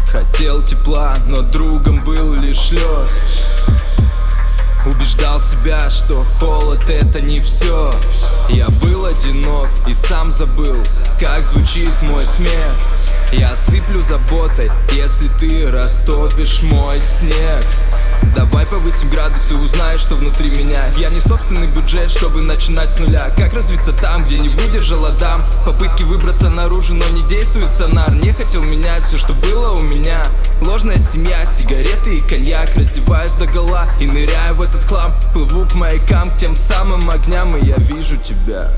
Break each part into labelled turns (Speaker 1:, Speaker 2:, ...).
Speaker 1: Хотел тепла, но другом был лишь лед. Убеждал себя, что холод это не все. Я был одинок и сам забыл, как звучит мой смех. Я сыплю заботой, если ты растопишь мой снег. Давай повысим градусы, узнай, что внутри меня. Я не собственный бюджет, чтобы начинать с нуля. Как развиться там, где не выдержал Адам? Попытки выбраться наружу, но не действует сонар. Не хотел менять все, что было у меня. Ложная семья, сигареты и коньяк. Раздеваюсь догола и ныряю в этот хлам. Плыву к маякам, к тем самым огням, и я вижу тебя.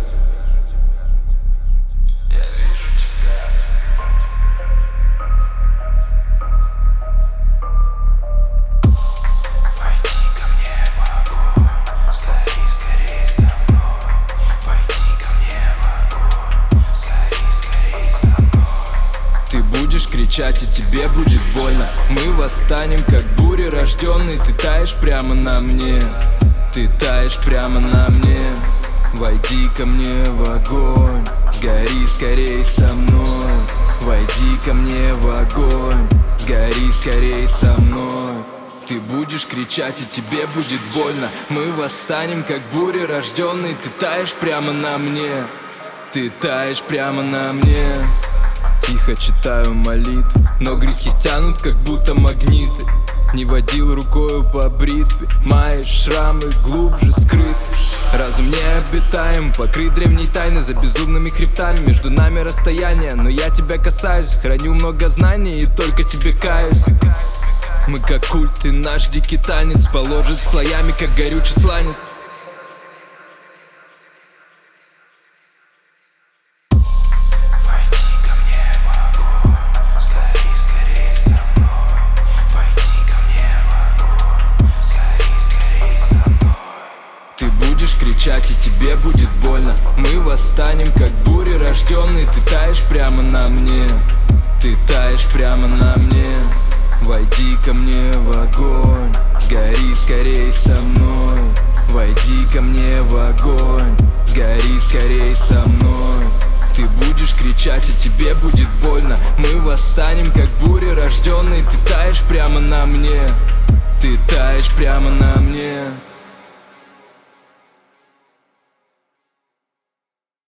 Speaker 1: Будешь кричать, и тебе будет больно. Мы восстанем, как бури рожденный. Ты таешь прямо на мне. Ты таешь прямо на мне. Войди ко мне в огонь. Сгори скорей со мной. Войди ко мне в огонь. Сгори скорей со мной. Ты будешь кричать, и тебе будет больно. Мы восстанем, как бури рожденный. Ты таешь прямо на мне. Ты таешь прямо на мне. Тихо читаю молитвы, но грехи тянут, как будто магниты. Не водил рукою по бритве, мои шрамы глубже скрыты. Разум необитаем, покрыт древней тайной. За безумными хребтами между нами расстояние. Но я тебя касаюсь, храню много знаний и только тебе каюсь. Мы как культ, и наш дикий танец положит слоями, как горючий сланец. Будешь кричать, и тебе будет больно. Мы восстанем, как бури рожденный. Ты таешь прямо на мне. Ты таешь прямо на мне. Войди ко мне в огонь. Сгори скорей со мной. Войди ко мне в огонь. Сгори скорей со мной. Ты будешь кричать, и тебе будет больно. Мы восстанем, как бури рожденный. Ты таешь прямо на мне. Ты таешь прямо на мне.